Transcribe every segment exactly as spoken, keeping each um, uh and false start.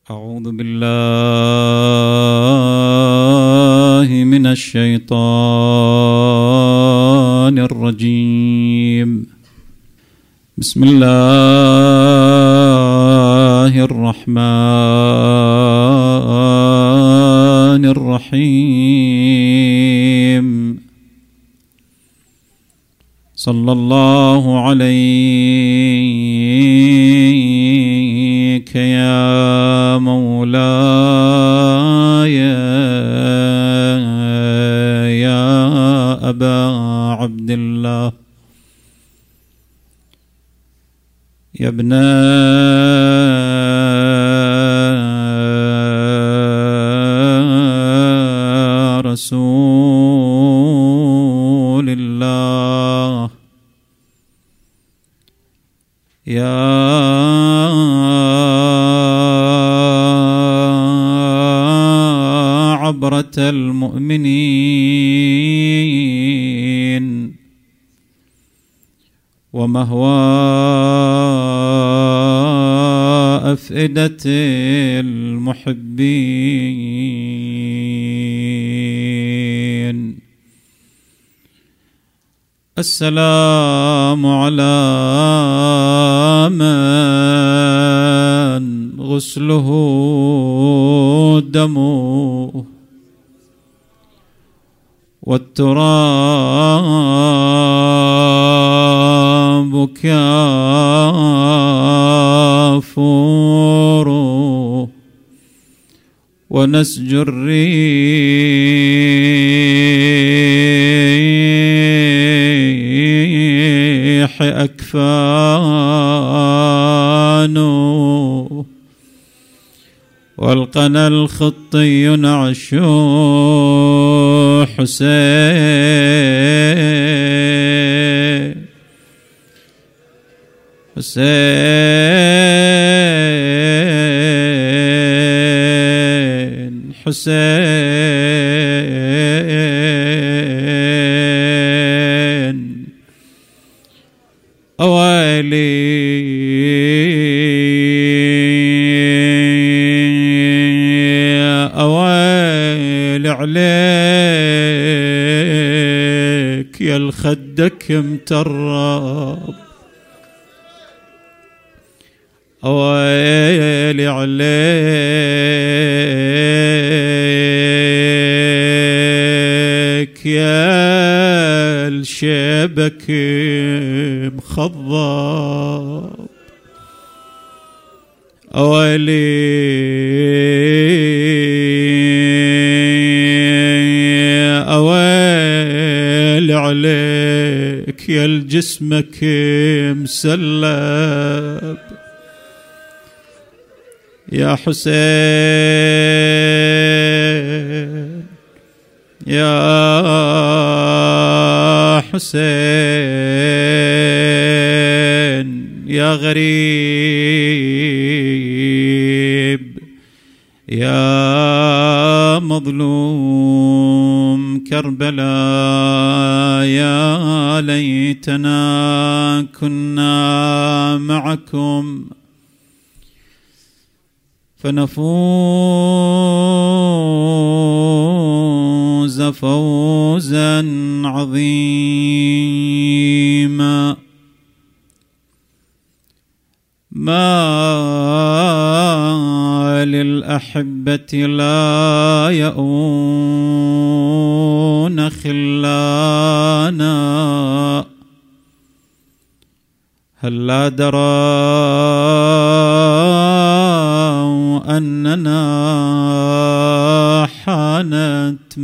أعوذ بالله من الشيطان الرجيم. بسم الله الرحمن الرحيم. صلى الله عليك يا مولاي يا أبا عبد الله، يا ابن رسول الله، يا عبرة المؤمنين ومهوى أفئدة المحبين. السلام على من غسله دمه والتراب كافوره ونسج الريح أكفانه والقنا الخطي نعش حسين حسين حسين. أويلي أويل عليك يا الخدك مترب، أويل عليك يا الشبك مخضب، أويلي أويل عليك يا الجسمك مسلب، يا حسين يا حسين. يا غريب يا مظلوم كربلاء، يا ليتنا كنا معكم فنفوز فوزا عظيما. ما للأحبة لا يؤون خلانا، هلا دروا أننا حانت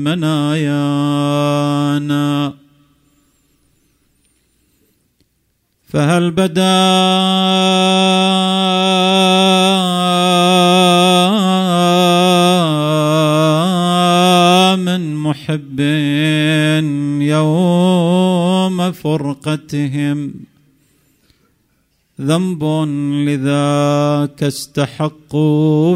منايانا، فهل بدا من محب يوم فرقتهم ذنب لذاك استحقوا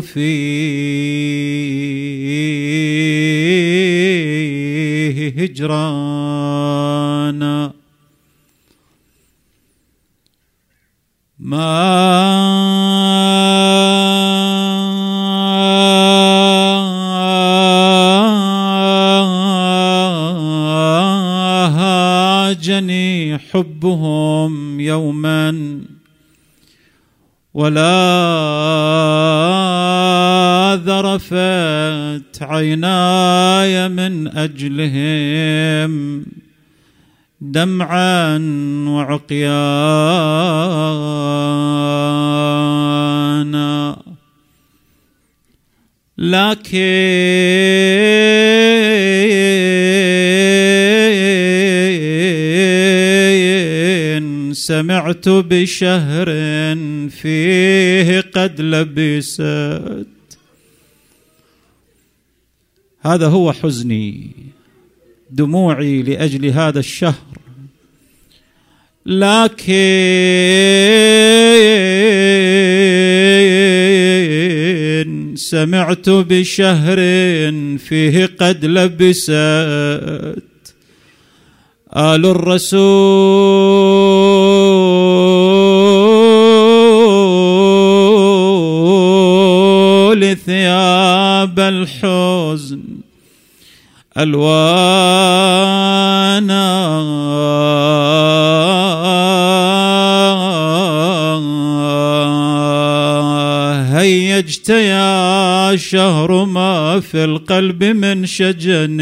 فيه هجرانا. ما حبهم يوما ولا ذرفت عيناي من أجلهم دمعا وعقيانا، لكن سمعت بشهر فيه قد لبست. هذا هو حزني، دموعي لأجل هذا الشهر، لكن سمعت بشهر فيه قد لبست آل الرسول ثياب الحزن ألوانا، هيجت يا شهر ما في القلب من شجن،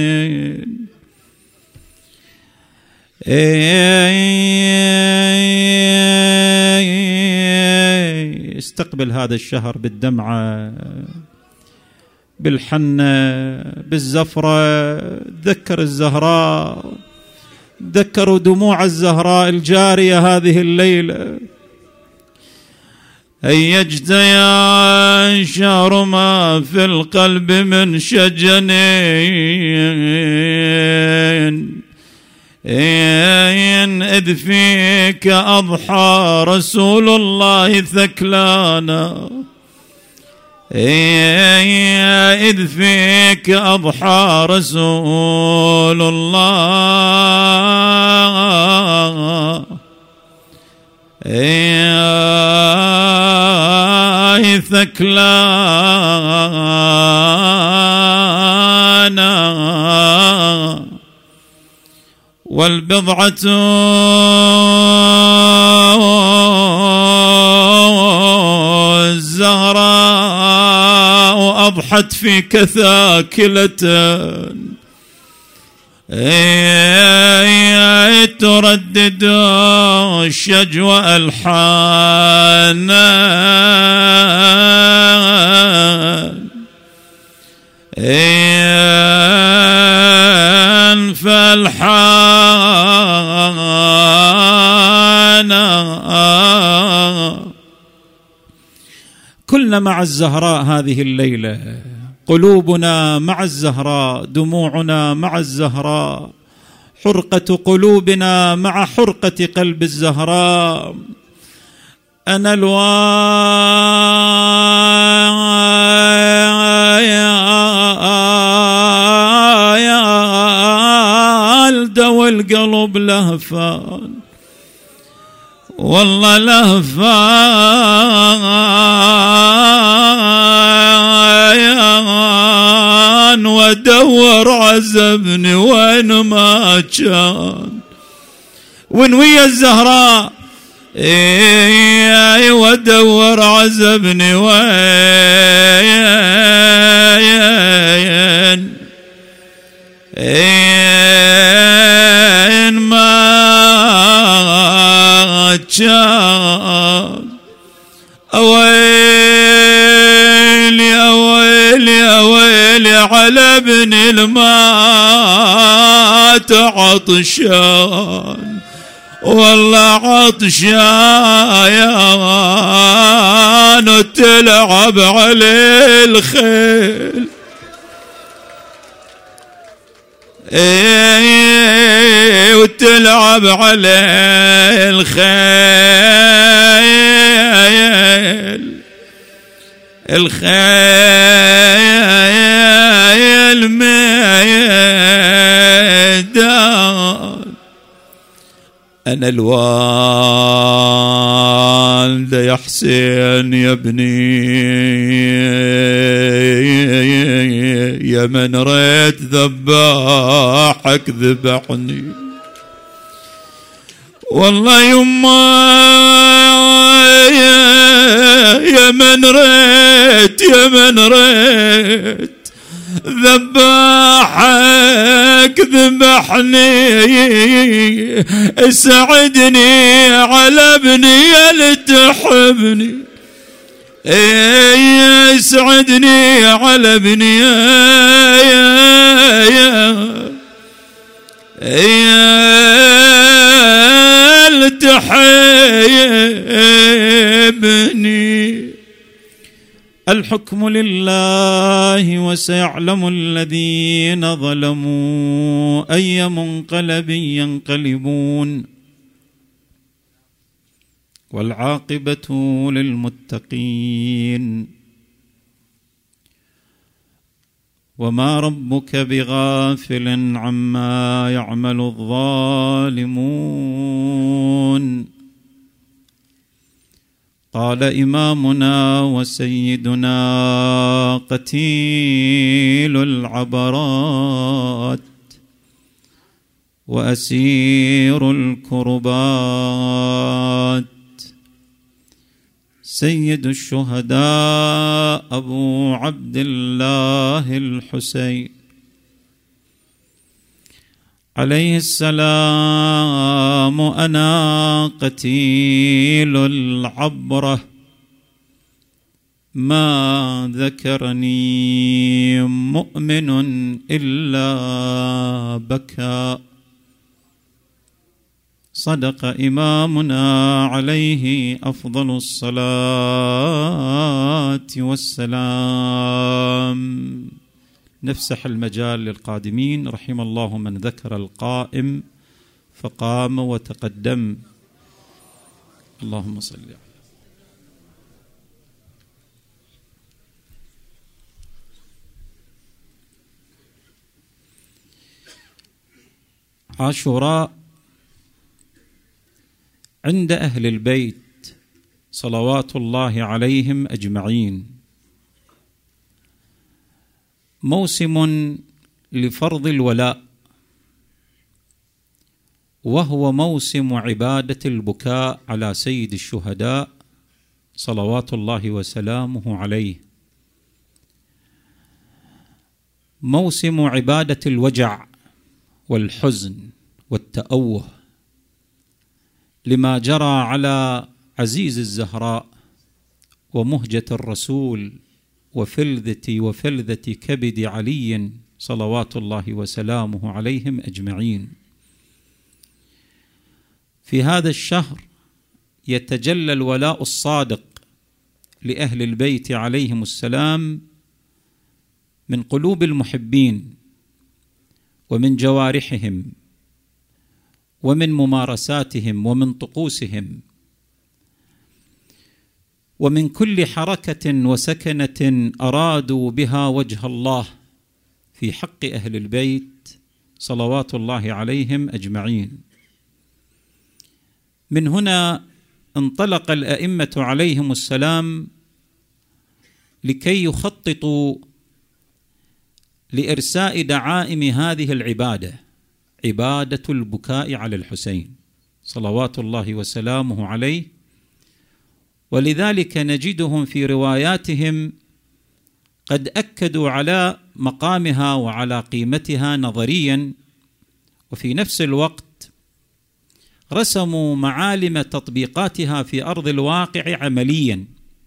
استقبل هذا الشهر بالدمعة، بالحنة، بالزفرة. تذكر الزهراء، تذكروا دموع الزهراء الجارية هذه الليلة. هيجت يا شهر ما في القلب من شجنين، إذ فيك أضحى رسول الله ثكلانا، إذ فيك أضحى رسول الله ثكلانا، والبضعة الزهراء أضحت فيك ثاكلة، تردد الشجو ألحانا، فالحانا. كلنا مع الزهراء هذه الليلة، قلوبنا مع الزهراء، دموعنا مع الزهراء، حرقة قلوبنا مع حرقة قلب الزهراء. أنا الوالدة والقلب لهفان، والله لهفان، وادور عزبني وين ما كان، وين ويا الزهراء اي وادور عزبني وين ان ما كان. اويلي اويلي اويلي على ابن المات عطشان، والله عطشان وتلعب عليه الخيل، ايه وتلعب عليه الخيل، الخيل ميدان. أنا الوالد يا حسين يا ابني، يا من ريت ذباحك ذبحني، والله يما يا من ريت يا من ريت ذباحك ذبحني اسعدني على ابني اللي تحبني اسعدني على ابني يا اللي تحبني. الحكم لله وسيعلم الذين ظلموا أي منقلب ينقلبون والعاقبة للمتقين. وما ربك بغافل عما يعمل الظالمون. قال إمامنا وسيدنا قتيل العبرات وأسير الكربات سيد الشهداء أبو عبد الله الحسين عليه السلام. أنا قتيل العبرة ما ذكرني مؤمن إلا بكى. صدق إمامنا عليه أفضل الصلاة والسلام. نفسح المجال للقادمين. رحم الله من ذكر القائم فقام وتقدم. اللهم صل على عاشوراء عند أهل البيت صلوات الله عليهم أجمعين موسم لفرض الولاء، وهو موسم عبادة البكاء على سيد الشهداء صلوات الله وسلامه عليه، موسم عبادة الوجع والحزن والتأوه لما جرى على عزيز الزهراء ومهجة الرسول وفلذة وفلذة كبد علي صلوات الله وسلامه عليهم أجمعين. في هذا الشهر يتجلى الولاء الصادق لأهل البيت عليهم السلام من قلوب المحبين ومن جوارحهم ومن ممارساتهم ومن طقوسهم ومن كل حركة وسكنة أرادوا بها وجه الله في حق أهل البيت صلوات الله عليهم أجمعين. من هنا انطلق الأئمة عليهم السلام لكي يخططوا لإرساء دعائم هذه العبادة، عبادة البكاء على الحسين صلوات الله وسلامه عليه. ولذلك نجدهم في رواياتهم قد أكدوا على مقامها وعلى قيمتها نظريا، وفي نفس الوقت رسموا معالم تطبيقاتها في أرض الواقع عمليا.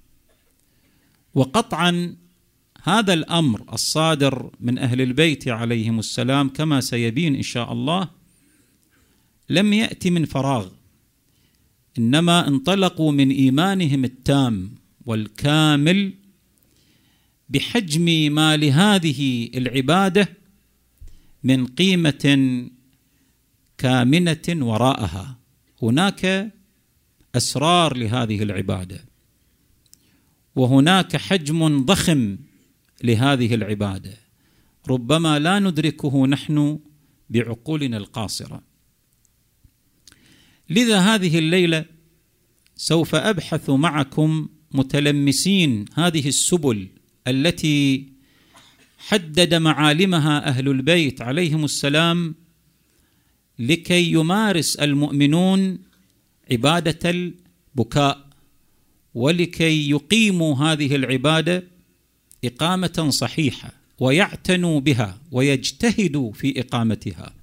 وقطعا هذا الأمر الصادر من أهل البيت عليهم السلام كما سيبين إن شاء الله لم يأتي من فراغ، إنما انطلقوا من إيمانهم التام والكامل بحجم ما لهذه العبادة من قيمة كامنة وراءها. هناك أسرار لهذه العبادة، وهناك حجم ضخم لهذه العبادة ربما لا ندركه نحن بعقولنا القاصرة. لذا هذه الليلة سوف أبحث معكم متلمسين هذه السبل التي حدد معالمها أهل البيت عليهم السلام لكي يمارس المؤمنون عبادة البكاء، ولكي يقيموا هذه العبادة إقامة صحيحة ويعتنوا بها ويجتهدوا في إقامتها.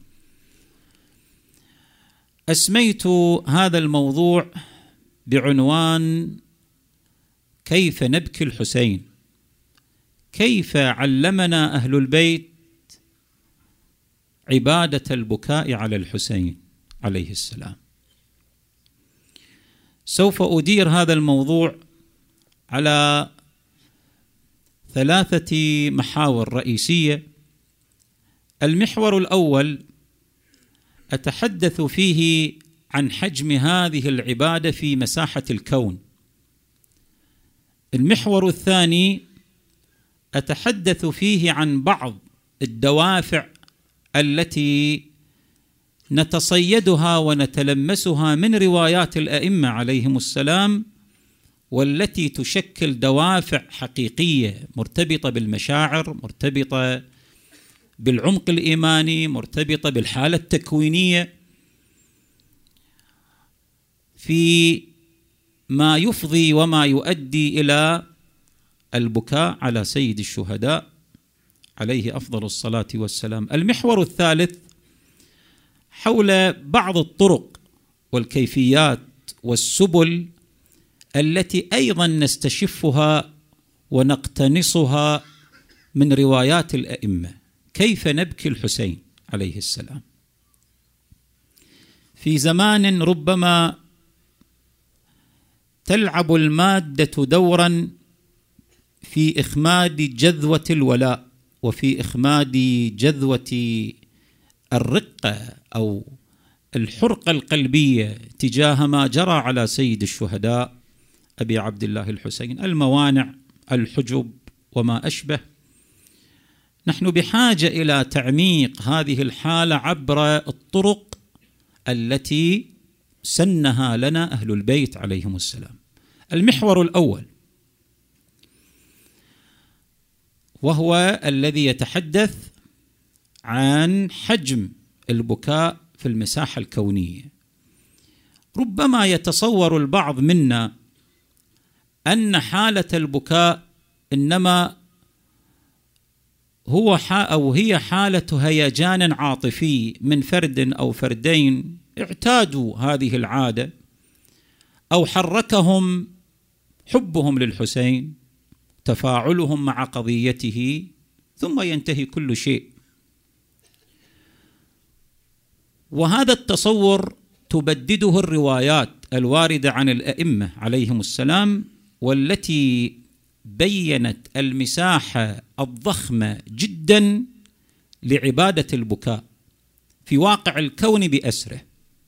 أسميت هذا الموضوع بعنوان كيف نبكي الحسين، كيف علمنا أهل البيت عبادة البكاء على الحسين عليه السلام. سوف أدير هذا الموضوع على ثلاثة محاور رئيسية. المحور الأول أتحدث فيه عن حجم هذه العبادة في مساحة الكون. المحور الثاني أتحدث فيه عن بعض الدوافع التي نتصيدها ونتلمسها من روايات الأئمة عليهم السلام، والتي تشكل دوافع حقيقية مرتبطة بالمشاعر، مرتبطة بالعمق الإيماني، مرتبطة بالحالة التكوينية، في ما يفضي وما يؤدي إلى البكاء على سيد الشهداء عليه أفضل الصلاة والسلام. المحور الثالث حول بعض الطرق والكيفيات والسبل التي أيضا نستشفها ونقتنصها من روايات الأئمة. كيف نبكي الحسين عليه السلام في زمان ربما تلعب المادة دورا في إخماد جذوة الولاء وفي إخماد جذوة الرقة أو الحرقة القلبية تجاه ما جرى على سيد الشهداء أبي عبد الله الحسين، الموانع، الحجب وما أشبه. نحن بحاجة إلى تعميق هذه الحالة عبر الطرق التي سنها لنا أهل البيت عليهم السلام. المحور الأول وهو الذي يتحدث عن حجم البكاء في المساحة الكونية. ربما يتصور البعض منا أن حالة البكاء إنما هو أو هي حالة هيجان عاطفي من فرد أو فردين اعتادوا هذه العادة، أو حركهم حبهم للحسين، تفاعلهم مع قضيته، ثم ينتهي كل شيء. وهذا التصور تبدده الروايات الواردة عن الأئمة عليهم السلام، والتي بينت المساحة الضخمة جدا لعبادة البكاء في واقع الكون بأسره،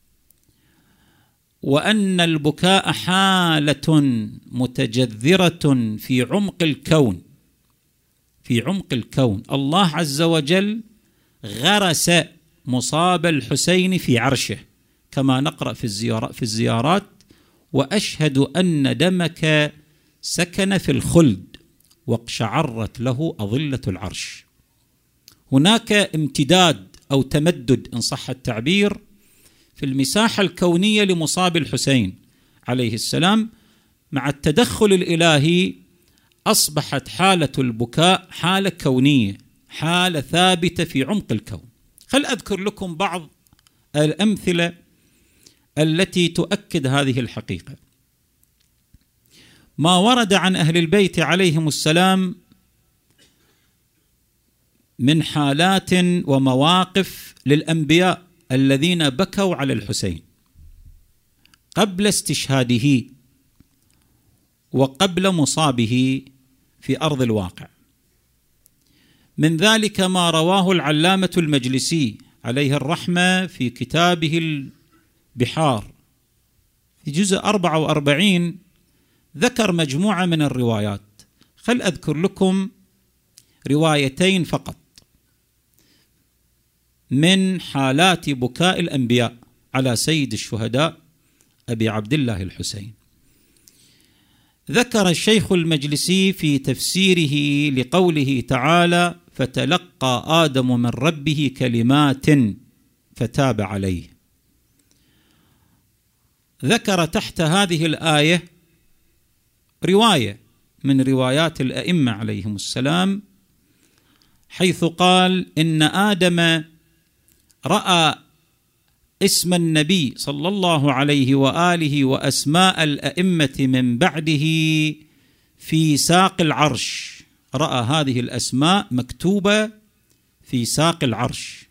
وأن البكاء حالة متجذرة في عمق الكون. في عمق الكون الله عز وجل غرس مصاب الحسين في عرشه، كما نقرأ في الزيارات, في الزيارات وأشهد أن دمك سكن في الخلد واقشعرت له أظلة العرش. هناك امتداد أو تمدد إن صح التعبير في المساحة الكونية لمصاب الحسين عليه السلام. مع التدخل الإلهي أصبحت حالة البكاء حالة كونية، حالة ثابتة في عمق الكون. خل أذكر لكم بعض الأمثلة التي تؤكد هذه الحقيقة. ما ورد عن أهل البيت عليهم السلام من حالات ومواقف للأنبياء الذين بكوا على الحسين قبل استشهاده وقبل مصابه في أرض الواقع. من ذلك ما رواه العلامة المجلسي عليه الرحمة في كتابه البحار في جزء أربعة وأربعين، ذكر مجموعة من الروايات. خل أذكر لكم روايتين فقط من حالات بكاء الأنبياء على سيد الشهداء أبي عبد الله الحسين. ذكر الشيخ المجلسي في تفسيره لقوله تعالى: فتلقى آدم من ربه كلمات فتاب عليه. ذكر تحت هذه الآية رواية من روايات الأئمة عليهم السلام، حيث قال إن آدم رأى اسم النبي صلى الله عليه وآله وأسماء الأئمة من بعده في ساق العرش، رأى هذه الأسماء مكتوبة في ساق العرش،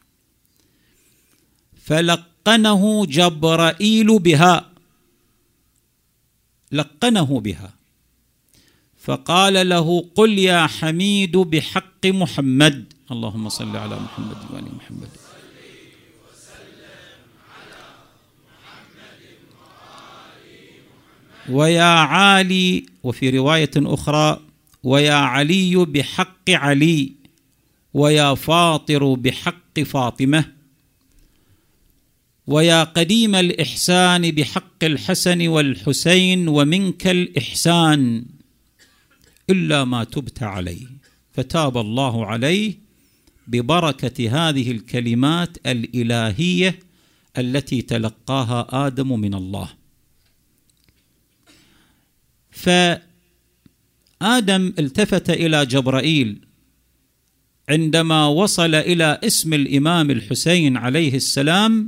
فلقنه جبرائيل بها، لقنه بها، فقال له: قل يا حميد بحق محمد، اللهم صل على محمد وآل محمد، ويا عالي، وفي رواية أخرى: ويا علي بحق علي، ويا فاطر بحق فاطمة، ويا قديم الإحسان بحق الحسن والحسين، ومنك الإحسان إلا ما تبت عليه، فتاب الله عليه ببركة هذه الكلمات الإلهية التي تلقاها آدم من الله. فآدم التفت إلى جبرائيل عندما وصل إلى اسم الإمام الحسين عليه السلام،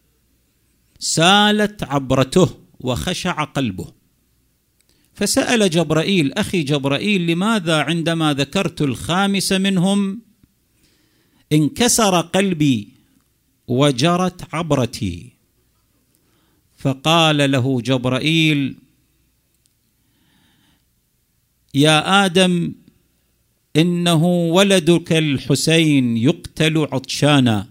سالت عبرته وخشع قلبه، فسأل جبرائيل: أخي جبرائيل، لماذا عندما ذكرت الخامس منهم انكسر قلبي وجرت عبرتي؟ فقال له جبرائيل: يا آدم، إنه ولدك الحسين يقتل عطشانا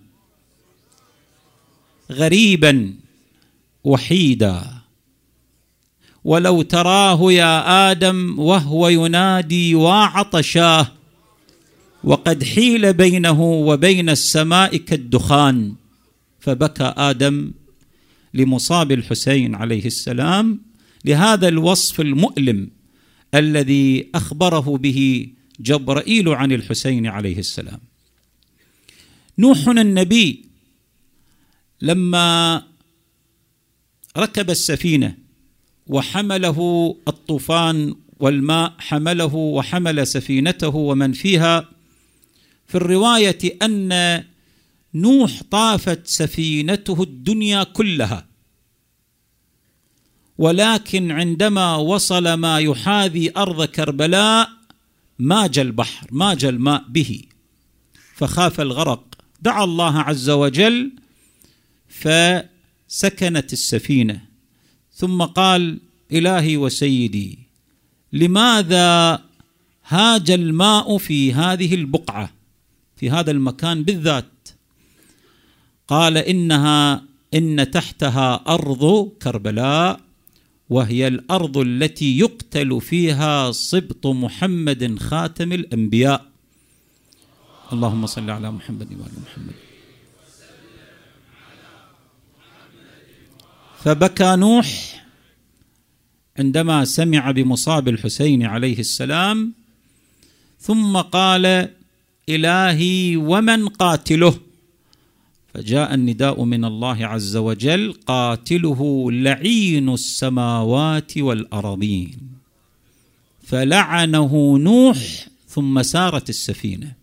غريبا وحيدا، ولو تراه يا آدم وهو ينادي وعطشاه، وقد حيل بينه وبين السماء كالدخان. فبكى آدم لمصاب الحسين عليه السلام لهذا الوصف المؤلم الذي أخبره به جبرائيل عن الحسين عليه السلام. نوح النبي لما ركب السفينة وحمله الطوفان والماء، حمله وحمل سفينته ومن فيها، في الرواية أن نوح طافت سفينته الدنيا كلها، ولكن عندما وصل ما يحاذي أرض كربلاء ماج البحر، ماج الماء به، فخاف الغرق، دعا الله عز وجل فسكنت السفينة، ثم قال: إلهي وسيدي، لماذا هاج الماء في هذه البقعة، في هذا المكان بالذات؟ قال: إنها إن تحتها أرض كربلاء، وهي الأرض التي يقتل فيها سبط محمد خاتم الأنبياء، اللهم صل على محمد وآل محمد. فبكى نوح عندما سمع بمصاب الحسين عليه السلام، ثم قال: إلهي ومن قاتله؟ فجاء النداء من الله عز وجل: قاتله لعين السماوات والأرضين. فلعنه نوح ثم سارت السفينة.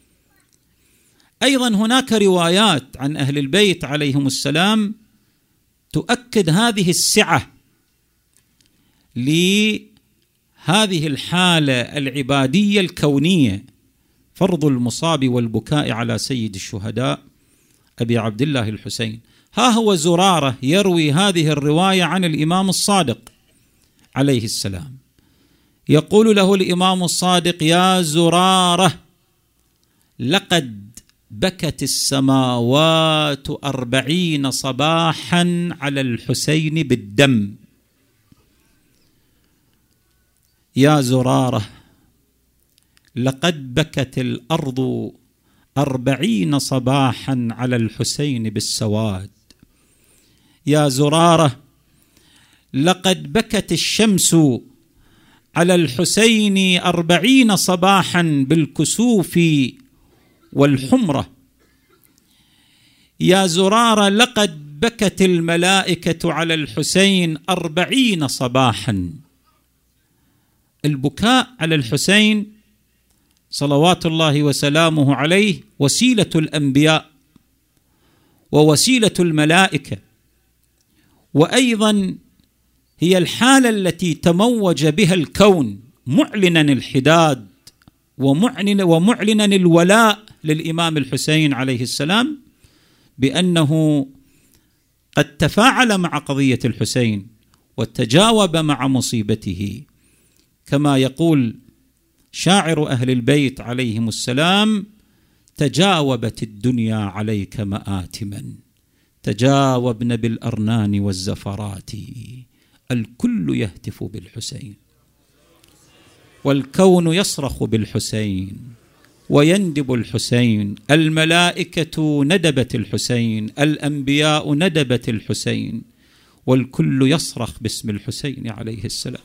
أيضا هناك روايات عن أهل البيت عليهم السلام تؤكد هذه السعة لهذه الحالة العبادية الكونية، فرض المصاب والبكاء على سيد الشهداء أبي عبد الله الحسين. ها هو زرارة يروي هذه الرواية عن الإمام الصادق عليه السلام، يقول له الإمام الصادق: يا زرارة، لقد بكت السماوات أربعين صباحا على الحسين بالدم. يا زرارة، لقد بكت الأرض أربعين صباحا على الحسين بالسواد. يا زرارة، لقد بكت الشمس على الحسين أربعين صباحا بالكسوف والحمرة. يا زرارة، لقد بكت الملائكة على الحسين أربعين صباحا. البكاء على الحسين صلوات الله وسلامه عليه وسيلة الأنبياء ووسيلة الملائكة، وأيضا هي الحالة التي تموج بها الكون معلنا الحداد ومعلنا ومعلنا الولاء للإمام الحسين عليه السلام، بأنه قد تفاعل مع قضية الحسين وتجاوب مع مصيبته، كما يقول شاعر أهل البيت عليهم السلام: تجاوبت الدنيا عليك مآتما، تجاوبن بالأرنان والزفرات، الكل يهتف بالحسين، والكون يصرخ بالحسين ويندب الحسين، الملائكة ندبت الحسين، الأنبياء ندبت الحسين، والكل يصرخ باسم الحسين عليه السلام.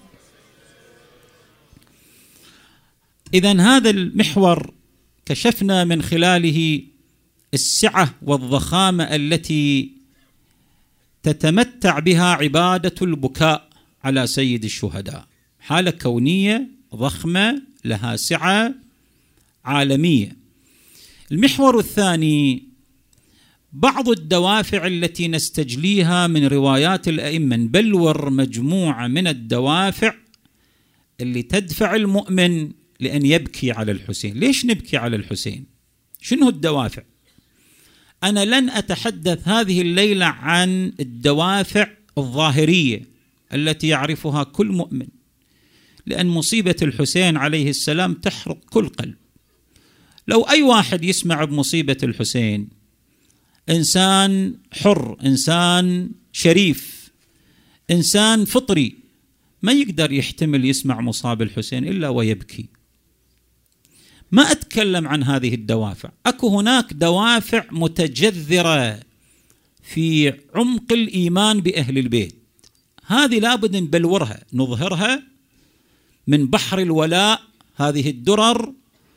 إذن هذا المحور كشفنا من خلاله السعة والضخامة التي تتمتع بها عبادة البكاء على سيد الشهداء، حالة كونية ضخمة لها سعة عالمية. المحور الثاني بعض الدوافع التي نستجليها من روايات الأئمة، نبلور مجموعة من الدوافع اللي تدفع المؤمن لأن يبكي على الحسين. ليش نبكي على الحسين؟ شنو الدوافع؟ أنا لن أتحدث هذه الليلة عن الدوافع الظاهرية التي يعرفها كل مؤمن، لأن مصيبة الحسين عليه السلام تحرق كل قلب. لو أي واحد يسمع بمصيبة الحسين، إنسان حر، إنسان شريف، إنسان فطري، ما يقدر يحتمل يسمع مصاب الحسين إلا ويبكي. ما أتكلم عن هذه الدوافع، أكو هناك دوافع متجذرة في عمق الإيمان بأهل البيت، هذه لابد نبلورها، نظهرها من بحر الولاء، هذه الدرر،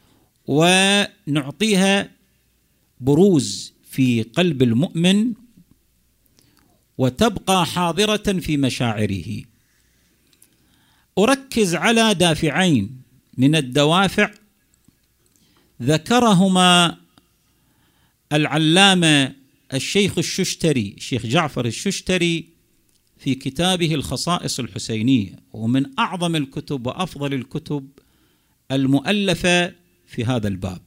ونعطيها بروز في قلب المؤمن وتبقى حاضرة في مشاعره. أركز على دافعين من الدوافع ذكرهما العلامة الشيخ الششتري، الشيخ جعفر الششتري، في كتابه الخصائص الحسينية، ومن أعظم الكتب وأفضل الكتب المؤلفة في هذا الباب.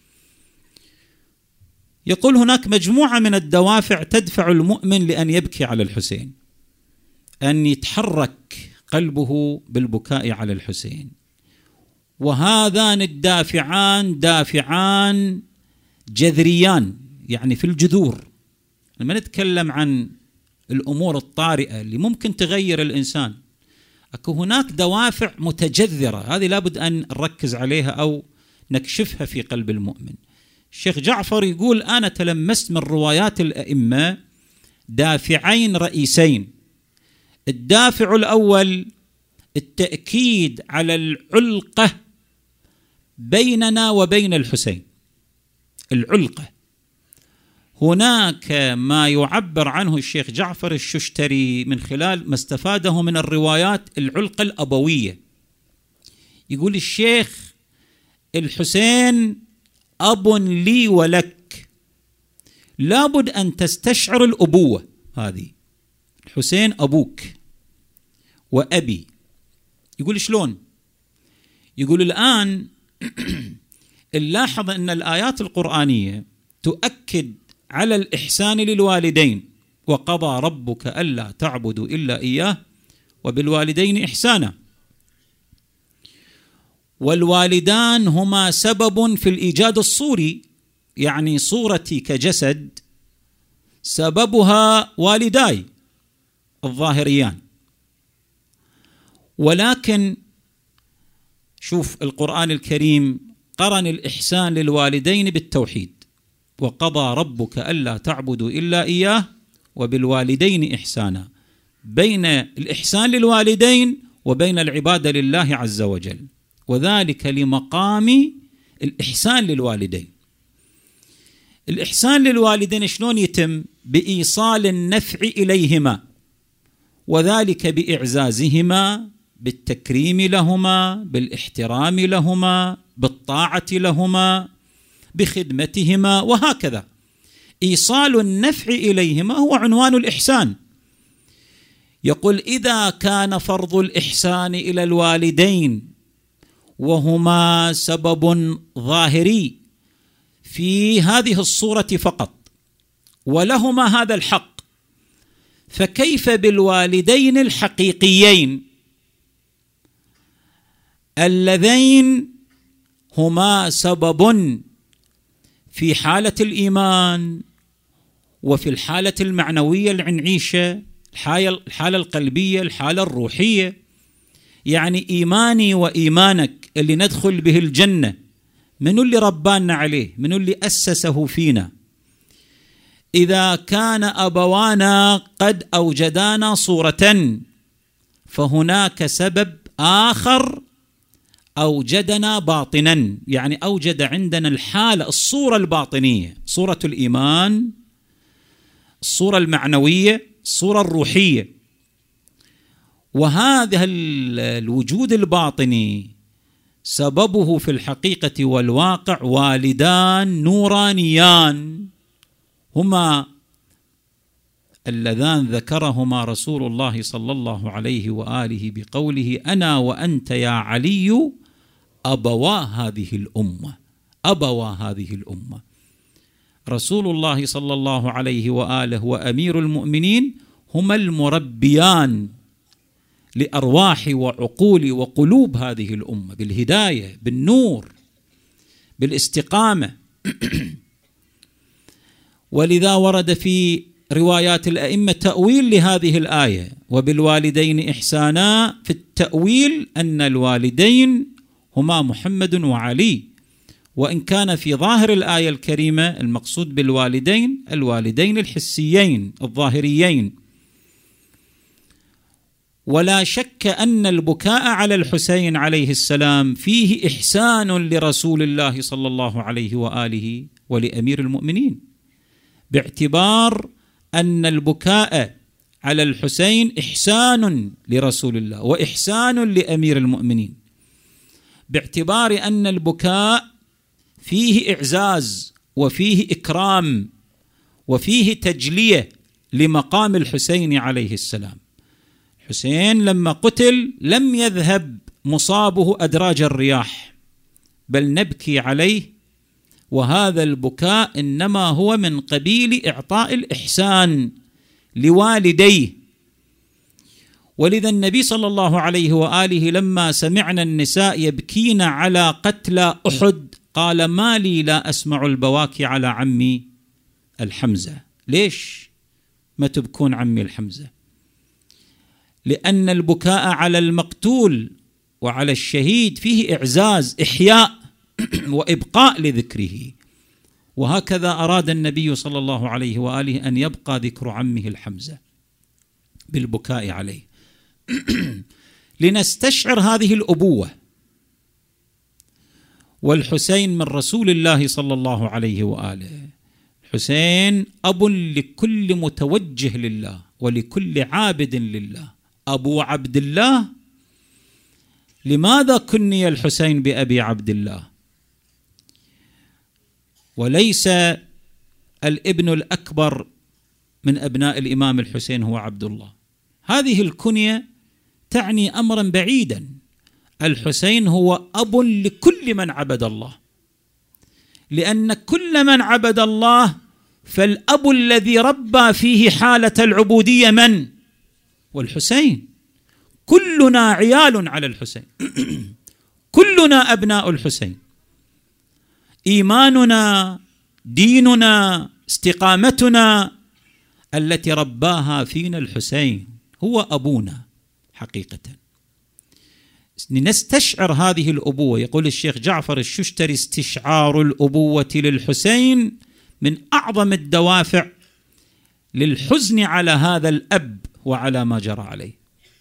يقول هناك مجموعة من الدوافع تدفع المؤمن لأن يبكي على الحسين، أن يتحرك قلبه بالبكاء على الحسين، وهذان الدافعان دافعان جذريان، يعني في الجذور. لما نتكلم عن الأمور الطارئة اللي ممكن تغير الإنسان، أكو هناك دوافع متجذرة، هذه لابد أن نركز عليها أو نكشفها في قلب المؤمن. الشيخ جعفر يقول: أنا تلمست من روايات الأئمة دافعين رئيسين. الدافع الأول التأكيد على العلقة بيننا وبين الحسين. العلقة هناك ما يعبر عنه الشيخ جعفر الششتري من خلال ما استفاده من الروايات العلقة الأبوية. يقول الشيخ: الحسين أب لي ولك، لابد أن تستشعر الأبوة هذه. الحسين أبوك وأبي. يقول شلون؟ يقول الآن نلاحظ أن الآيات القرآنية تؤكد على الإحسان للوالدين، وقضى ربك ألا تعبدوا إلا إياه وبالوالدين إحسانا، والوالدان هما سبب في الإيجاد الصوري، يعني صورتي كجسد سببها والداي الظاهريان. ولكن شوف القرآن الكريم قرن الإحسان للوالدين بالتوحيد، وقضى ربك ألا تعبدوا إلا إياه وبالوالدين إحسانا، بين الإحسان للوالدين وبين العبادة لله عز وجل، وذلك لمقام الإحسان للوالدين. الإحسان للوالدين شلون يتم؟ بإيصال النفع إليهما، وذلك بإعزازهما، بالتكريم لهما، بالاحترام لهما، بالطاعة لهما، بخدمتهما، وهكذا. إيصال النفع إليهما هو عنوان الإحسان. يقول: إذا كان فرض الإحسان إلى الوالدين وهما سبب ظاهري في هذه الصورة فقط ولهما هذا الحق، فكيف بالوالدين الحقيقيين اللذين هما سبب في حالة الإيمان وفي الحالة المعنوية اللي نعيشها، الحالة القلبية، الحالة الروحية. يعني إيماني وإيمانك اللي ندخل به الجنة منو اللي ربانا عليه؟ منو اللي أسسه فينا؟ إذا كان أبوانا قد أوجدانا صورة، فهناك سبب آخر أوجدنا باطنا، يعني أوجد عندنا الحالة، الصورة الباطنية، صورة الإيمان، الصورة المعنوية، الصورة الروحية. وهذا الوجود الباطني سببه في الحقيقة والواقع والدان نورانيان، هما اللذان ذكرهما رسول الله صلى الله عليه وآله بقوله: أنا وأنت يا علي أبوا هذه الأمة. أبوا هذه الأمة. رسول الله صلى الله عليه وآله وأمير المؤمنين هما المربيان لأرواح وعقول وقلوب هذه الأمة بالهداية، بالنور، بالاستقامة. ولذا ورد في روايات الأئمة تأويل لهذه الآية: وبالوالدين إحسانا، في التأويل أن الوالدين هما محمد وعلي، وإن كان في ظاهر الآية الكريمة المقصود بالوالدين الوالدين الحسيين الظاهريين. ولا شك أن البكاء على الحسين عليه السلام فيه إحسان لرسول الله صلى الله عليه وآله ولأمير المؤمنين، باعتبار أن البكاء على الحسين إحسان لرسول الله وإحسان لأمير المؤمنين، باعتبار أن البكاء فيه إعزاز وفيه إكرام وفيه تجلية لمقام الحسين عليه السلام. الحسين لما قتل لم يذهب مصابه أدراج الرياح، بل نبكي عليه، وهذا البكاء إنما هو من قبيل إعطاء الإحسان لوالديه. ولذا النبي صلى الله عليه وآله لما سمعنا النساء يبكين على قتلى أحد قال: ما لي لا أسمع البواكي على عمي الحمزة. ليش ما تبكون عمي الحمزة؟ لأن البكاء على المقتول وعلى الشهيد فيه إعزاز، إحياء وإبقاء لذكره. وهكذا أراد النبي صلى الله عليه وآله أن يبقى ذكر عمه الحمزة بالبكاء عليه لنستشعر هذه الأبوة. والحسين من رسول الله صلى الله عليه وآله. الحسين أب لكل متوجه لله ولكل عابد لله، أبو عبد الله. لماذا كني الحسين بأبي عبد الله وليس الابن الأكبر من أبناء الإمام الحسين هو عبد الله؟ هذه الكنية تعني أمرا بعيدا. الحسين هو أب لكل من عبد الله، لأن كل من عبد الله فالأب الذي ربى فيه حالة العبودية من؟ والحسين. كلنا عيال على الحسين كلنا أبناء الحسين. إيماننا، ديننا، استقامتنا التي رباها فينا الحسين هو أبونا حقيقة. نستشعر هذه الأبوة. يقول الشيخ جعفر الششتري: استشعار الأبوة للحسين من أعظم الدوافع للحزن على هذا الأب وعلى ما جرى عليه.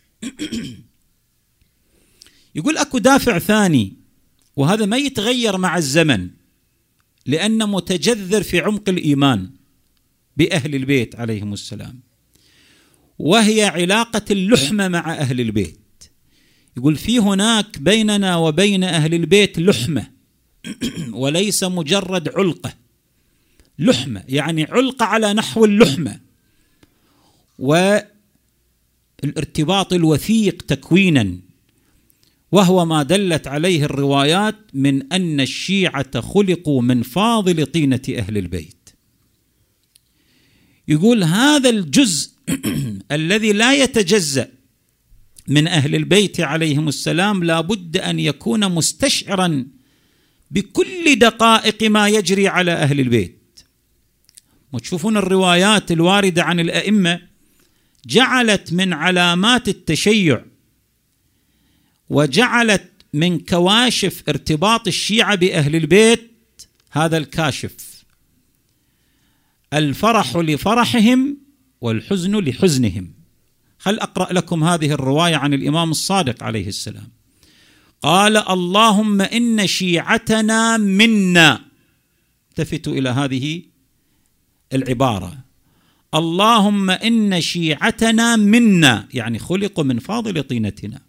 يقول أكو دافع ثاني، وهذا ما يتغير مع الزمن، لأنه متجذر في عمق الإيمان بأهل البيت عليهم السلام، وهي علاقة اللحمة مع أهل البيت. يقول في هناك بيننا وبين أهل البيت لحمة وليس مجرد علقة. لحمة يعني علقة على نحو اللحمة، والارتباط الوثيق تكوينا، وهو ما دلت عليه الروايات من أن الشيعة خلقوا من فاضل طينة أهل البيت. يقول هذا الجزء الذي لا يتجزأ من أهل البيت عليهم السلام لا بد أن يكون مستشعرا بكل دقائق ما يجري على أهل البيت. وتشوفون الروايات الواردة عن الأئمة جعلت من علامات التشيع وجعلت من كواشف ارتباط الشيعة بأهل البيت هذا الكاشف: الفرح لفرحهم والحزن لحزنهم. خل أقرأ لكم هذه الرواية عن الإمام الصادق عليه السلام. قال: اللهم إن شيعتنا منا. التفتوا إلى هذه العبارة: اللهم إن شيعتنا منا، يعني خلقوا من فاضل طينتنا.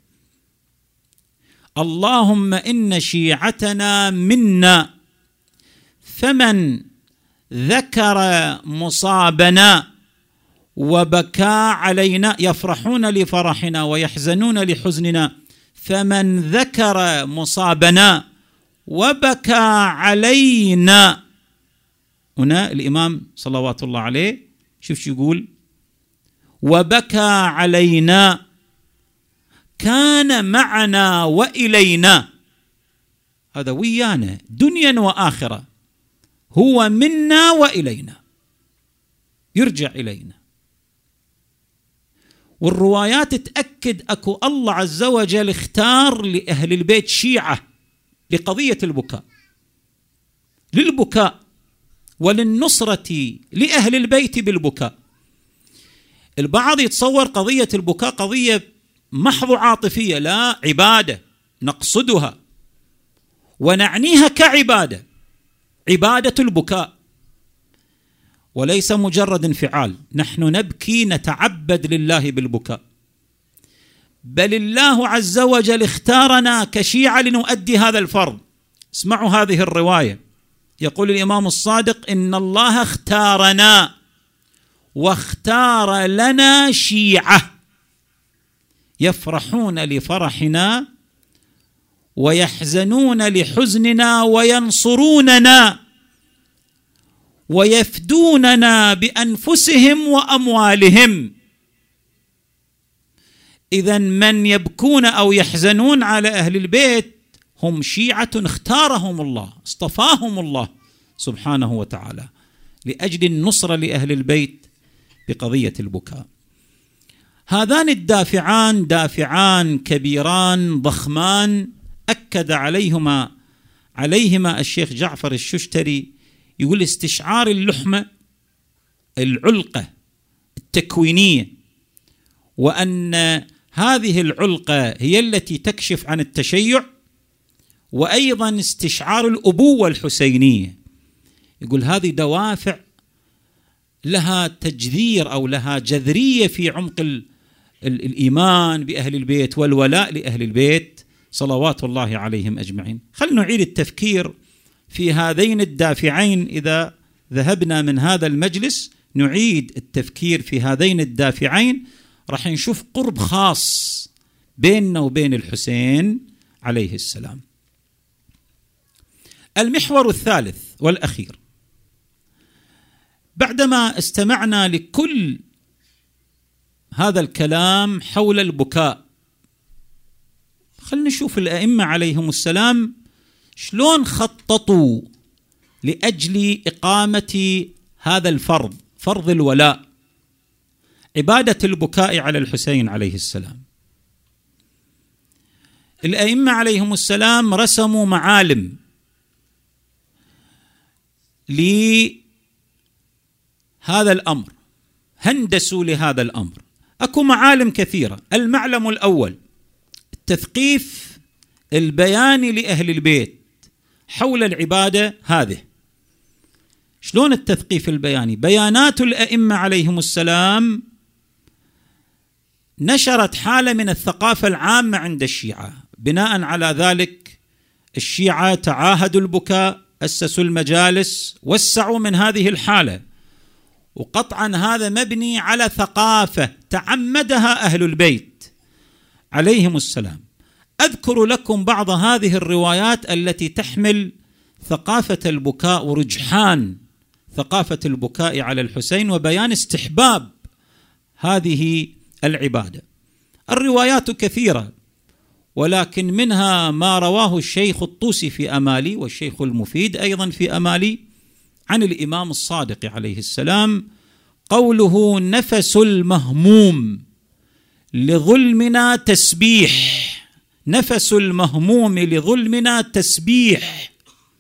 اللهم إن شيعتنا منا، فمن ذكر مصابنا وبكى علينا، يفرحون لفرحنا ويحزنون لحزننا، فمن ذكر مصابنا وبكى علينا. هنا الإمام صلوات الله عليه شوف شو يقول: وبكى علينا كان معنا وإلينا. هذا ويانا دنيا وآخرة، هو منا وإلينا، يرجع إلينا. والروايات تأكد أكو الله عز وجل اختار لأهل البيت شيعة لقضية البكاء، للبكاء وللنصرة لأهل البيت بالبكاء. البعض يتصور قضية البكاء قضية محض عاطفية، لا، عبادة نقصدها ونعنيها كعبادة، عبادة البكاء، وليس مجرد انفعال. نحن نبكي نتعبد لله بالبكاء، بل الله عز وجل اختارنا كشيعة لنؤدي هذا الفرض. اسمعوا هذه الرواية، يقول الإمام الصادق: إن الله اختارنا واختار لنا شيعة يفرحون لفرحنا ويحزنون لحزننا وينصروننا ويفدوننا بأنفسهم وأموالهم. إذن من يبكون أو يحزنون على أهل البيت هم شيعة اختارهم الله، اصطفاهم الله سبحانه وتعالى لأجل النصرة لأهل البيت بقضية البكاء. هذان الدافعان دافعان كبيران ضخمان أكد عليهما عليهما الشيخ جعفر الششتري. يقول: استشعار اللحمة، العلقة التكوينية، وأن هذه العلقة هي التي تكشف عن التشيع، وأيضا استشعار الأبوة الحسينية. يقول هذه دوافع لها تجذير أو لها جذرية في عمق ال ال الإيمان بأهل البيت والولاء لأهل البيت صلوات الله عليهم أجمعين. خلنا نعيد التفكير في هذين الدافعين. إذا ذهبنا من هذا المجلس نعيد التفكير في هذين الدافعين، راح نشوف قرب خاص بيننا وبين الحسين عليه السلام. المحور الثالث والأخير، بعدما استمعنا لكل هذا الكلام حول البكاء، خلنا نشوف الأئمة عليهم السلام شلون خططوا لأجل إقامة هذا الفرض، فرض الولاء، عبادة البكاء على الحسين عليه السلام. الأئمة عليهم السلام رسموا معالم لهذا الأمر، هندسوا لهذا الأمر. أكو معالم كثيرة. المعلم الأول التثقيف البياني لأهل البيت حول العبادة هذه، شلون التثقيف البياني؟ بيانات الأئمة عليهم السلام نشرت حالة من الثقافة العامة عند الشيعة. بناء على ذلك الشيعة تعاهدوا البكاء، أسسوا المجالس، وسعوا من هذه الحالة، وقطعا هذا مبني على ثقافة تعمدها أهل البيت عليهم السلام. أذكر لكم بعض هذه الروايات التي تحمل ثقافة البكاء ورجحان ثقافة البكاء على الحسين وبيان استحباب هذه العبادة. الروايات كثيرة، ولكن منها ما رواه الشيخ الطوسي في أمالي والشيخ المفيد أيضا في أمالي عن الإمام الصادق عليه السلام قوله: نفس المهموم لظلمنا تسبيح. نفس المهموم لظلمنا تسبيح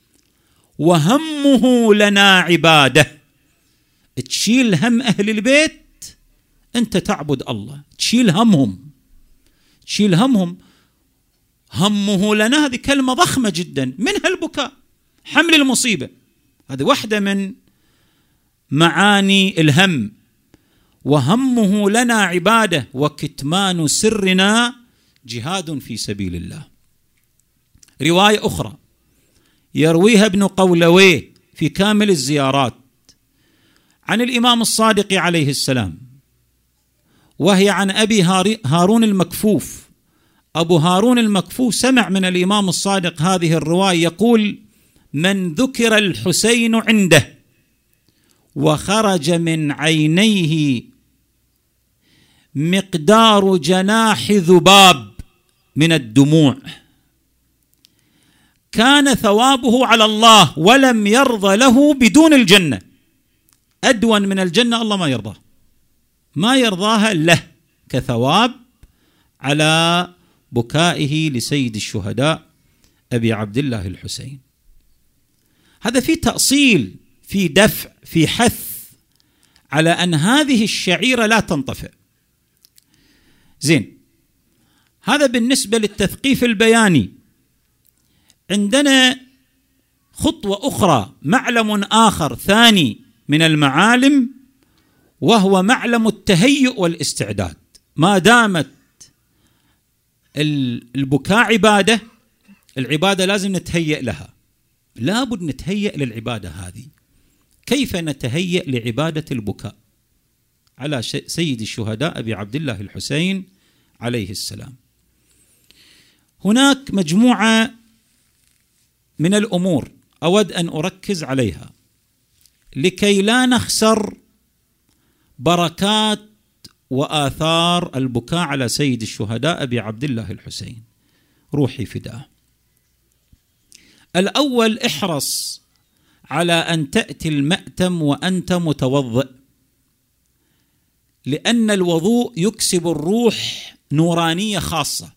وهمه لنا عبادة. تشيل هم أهل البيت أنت تعبد الله، تشيل همهم، تشيل همهم. همه لنا هذه كلمة ضخمة جدا، منها البكاء، حمل المصيبة، هذه واحدة من معاني الهم. وهمه لنا عبادة وكتمان سرنا جهاد في سبيل الله. رواية أخرى يرويها ابن قولويه في كامل الزيارات عن الإمام الصادق عليه السلام، وهي عن أبي هارون المكفوف. أبو هارون المكفوف سمع من الإمام الصادق هذه الرواية يقول: من ذكر الحسين عنده وخرج من عينيه مقدار جناح ذباب من الدموع كان ثوابه على الله ولم يرضى له بدون الجنة. أدون من الجنة الله ما يرضاه، ما يرضاها له كثواب على بكائه لسيد الشهداء أبي عبد الله الحسين. هذا في تأصيل، في دفع، في حث على أن هذه الشعيرة لا تنطفئ. زين، هذا بالنسبة للتثقيف البياني. عندنا خطوة أخرى، معلم آخر ثاني من المعالم، وهو معلم التهيؤ والاستعداد. ما دامت البكاء عبادة، العبادة لازم نتهيئ لها، لابد نتهيئ للعبادة هذه. كيف نتهيئ لعبادة البكاء على سيد الشهداء أبي عبد الله الحسين عليه السلام؟ هناك مجموعة من الأمور أود أن أركز عليها لكي لا نخسر بركات وآثار البكاء على سيد الشهداء أبي عبد الله الحسين، روحي فداه. الأول، احرص على أن تأتي المأتم وأنت متوضئ، لأن الوضوء يكسب الروح نورانية خاصة،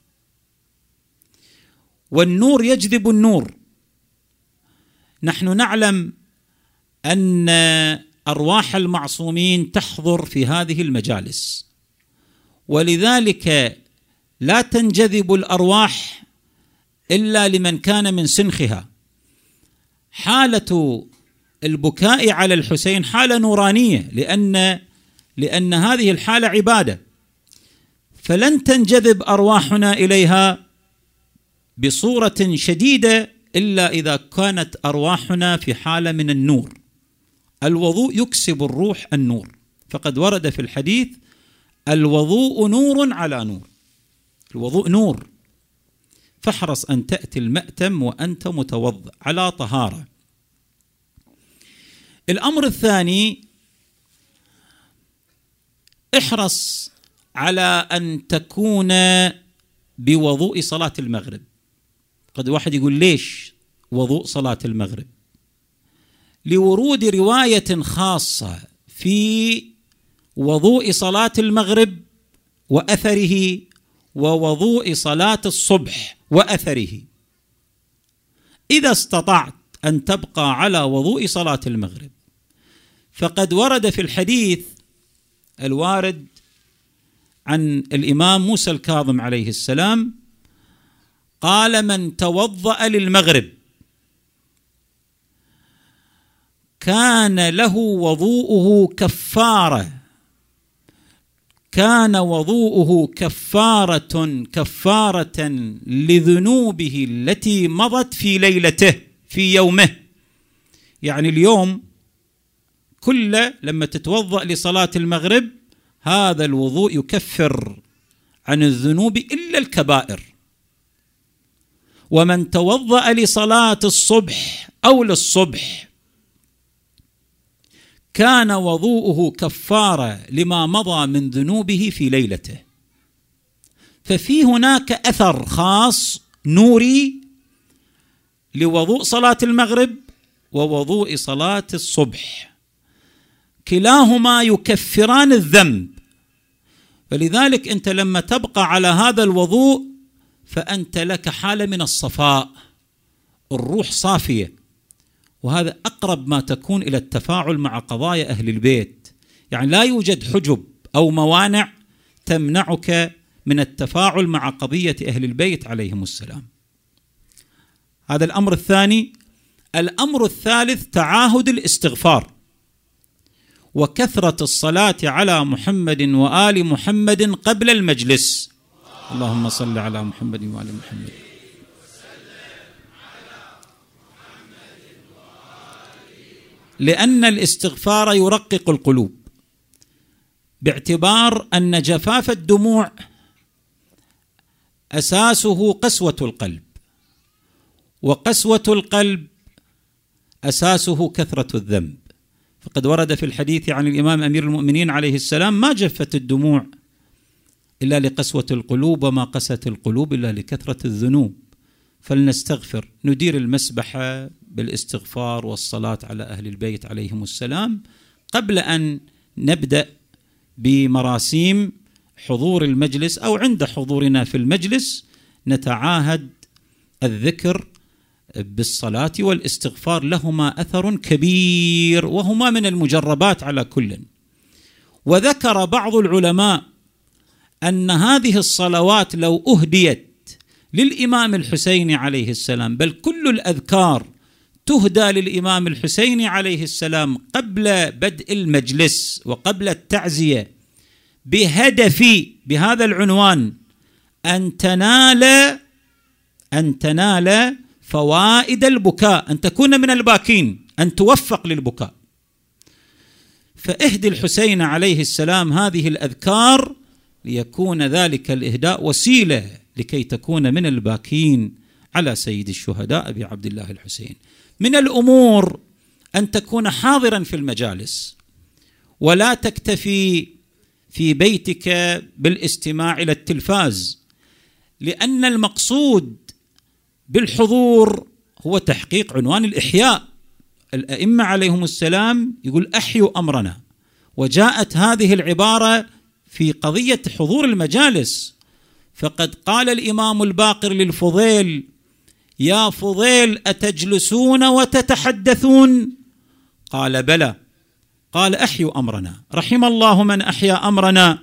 والنور يجذب النور. نحن نعلم أن أرواح المعصومين تحضر في هذه المجالس، ولذلك لا تنجذب الأرواح إلا لمن كان من سنخها. حالة البكاء على الحسين حالة نورانية، لأن لأن هذه الحالة عبادة، فلن تنجذب أرواحنا إليها بصورة شديدة إلا إذا كانت أرواحنا في حالة من النور. الوضوء يكسب الروح النور، فقد ورد في الحديث: الوضوء نور على نور، الوضوء نور. فاحرص أن تأتي المأتم وأنت متوضئ على طهارة. الأمر الثاني، احرص على أن تكون بوضوء صلاة المغرب. قد واحد يقول ليش وضوء صلاة المغرب؟ لورود رواية خاصة في وضوء صلاة المغرب وأثره، ووضوء صلاة الصبح وأثره. إذا استطعت أن تبقى على وضوء صلاة المغرب، فقد ورد في الحديث الوارد عن الإمام موسى الكاظم عليه السلام قال: من توضأ للمغرب كان له وضوءه كفارة، كان وضوءه كفارة كفارة لذنوبه التي مضت في ليلته في يومه. يعني اليوم كله لما تتوضأ لصلاة المغرب هذا الوضوء يكفر عن الذنوب إلا الكبائر. ومن توضأ لصلاة الصبح أو للصبح كان وضوءه كفارة لما مضى من ذنوبه في ليلته. ففي هناك أثر خاص نوري لوضوء صلاة المغرب ووضوء صلاة الصبح، كلاهما يكفران الذنب. فلذلك أنت لما تبقى على هذا الوضوء فأنت لك حالة من الصفاء، الروح صافية، وهذا أقرب ما تكون إلى التفاعل مع قضايا أهل البيت. يعني لا يوجد حجب أو موانع تمنعك من التفاعل مع قضية أهل البيت عليهم السلام. هذا الأمر الثاني. الأمر الثالث تعاهد الاستغفار وكثرة الصلاة على محمد وآل محمد قبل المجلس. اللهم صل على محمد وآل محمد. لأن الاستغفار يرقق القلوب، باعتبار أن جفاف الدموع أساسه قسوة القلب، وقسوة القلب أساسه كثرة الذنب. فقد ورد في الحديث عن الإمام أمير المؤمنين عليه السلام: ما جفت الدموع إلا لقسوة القلوب، وما قست القلوب إلا لكثرة الذنوب. فلنستغفر، ندير المسبحة بالاستغفار والصلاة على أهل البيت عليهم السلام قبل أن نبدأ بمراسيم حضور المجلس، أو عند حضورنا في المجلس نتعاهد الذكر بالصلاة والاستغفار، لهما أثر كبير وهما من المجربات على كل. وذكر بعض العلماء أن هذه الصلوات لو أهديت للإمام الحسين عليه السلام، بل كل الأذكار تهدى للإمام الحسين عليه السلام قبل بدء المجلس وقبل التعزية، بهدف بهذا العنوان: أن تنال أن تنال فوائد البكاء، أن تكون من الباكين، أن توفق للبكاء. فاهدي الحسين عليه السلام هذه الأذكار ليكون ذلك الإهداء وسيلة لكي تكون من الباكين على سيد الشهداء أبي عبد الله الحسين. من الأمور أن تكون حاضرا في المجالس، ولا تكتفي في بيتك بالاستماع إلى التلفاز، لأن المقصود بالحضور هو تحقيق عنوان الإحياء. الأئمة عليهم السلام يقول: أحيوا أمرنا، وجاءت هذه العبارة في قضية حضور المجالس. فقد قال الإمام الباقر للفضيل: يا فضيل أتجلسون وتتحدثون؟ قال: بلى. قال: أحيوا أمرنا، رحم الله من أحيا أمرنا.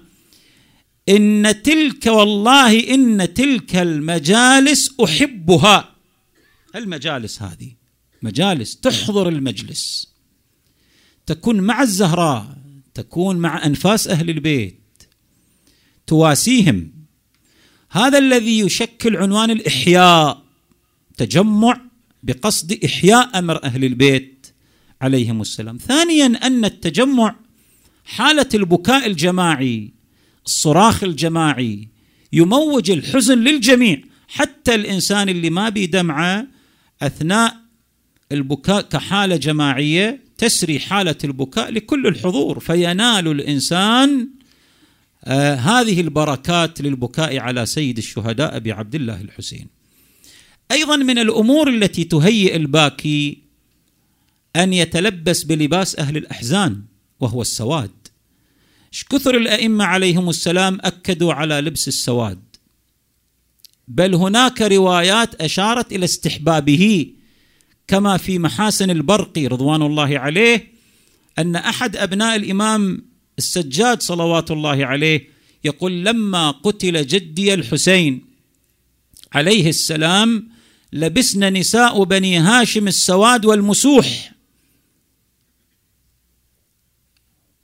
إن تلك والله إن تلك المجالس أحبها. المجالس هذه مجالس تحضر المجلس، تكون مع الزهراء، تكون مع أنفاس أهل البيت، تواسيهم. هذا الذي يشكل عنوان الإحياء، تجمع بقصد إحياء أمر أهل البيت عليهم السلام. ثانيا أن التجمع حالة البكاء الجماعي، الصراخ الجماعي، يموج الحزن للجميع، حتى الإنسان اللي ما بيدمعه أثناء البكاء كحالة جماعية تسري حالة البكاء لكل الحضور، فينال الإنسان آه هذه البركات للبكاء على سيد الشهداء أبي عبد الله الحسين. أيضا من الأمور التي تهيئ الباكي أن يتلبس بلباس أهل الأحزان وهو السواد. كثر الأئمة عليهم السلام أكدوا على لبس السواد، بل هناك روايات أشارت إلى استحبابه، كما في محاسن البرقي رضوان الله عليه أن أحد أبناء الإمام السجاد صلوات الله عليه يقول: لما قتل جدي الحسين عليه السلام لبسنا نساء بني هاشم السواد والمسوح.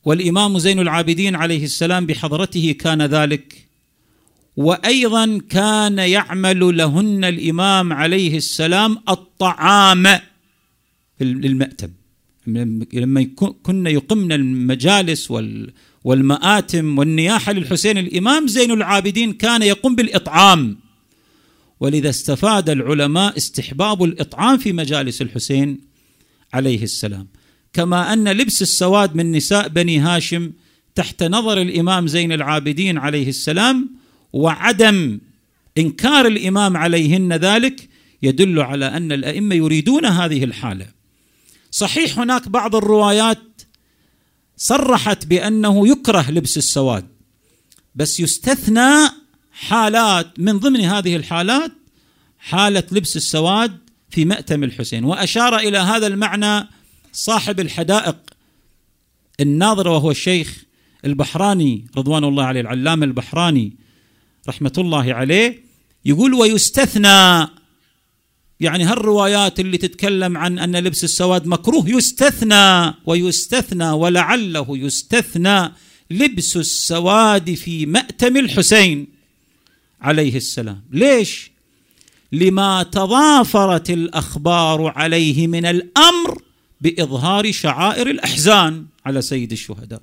والإمام زين العابدين عليه السلام بحضرته كان ذلك، وأيضا كان يعمل لهن الإمام عليه السلام الطعام للمأتم. لما كنا يقمن المجالس والمآتم والنياحة للحسين، الإمام زين العابدين كان يقوم بالإطعام، ولذا استفاد العلماء استحباب الإطعام في مجالس الحسين عليه السلام. كما أن لبس السواد من نساء بني هاشم تحت نظر الإمام زين العابدين عليه السلام وعدم إنكار الإمام عليهن ذلك يدل على أن الأئمة يريدون هذه الحالة. صحيح هناك بعض الروايات صرحت بأنه يكره لبس السواد، بس يستثنى حالات، من ضمن هذه الحالات حالة لبس السواد في مأتم الحسين. وأشار إلى هذا المعنى صاحب الحدائق الناظرة وهو الشيخ البحراني رضوان الله عليه، العلامة البحراني رحمة الله عليه، يقول ويستثنى، يعني هالروايات اللي تتكلم عن أن لبس السواد مكروه يستثنى، ويستثنى ولعله يستثنى لبس السواد في مأتم الحسين عليه السلام. ليش؟ لما تضافرت الأخبار عليه من الأمر بإظهار شعائر الأحزان على سيد الشهداء.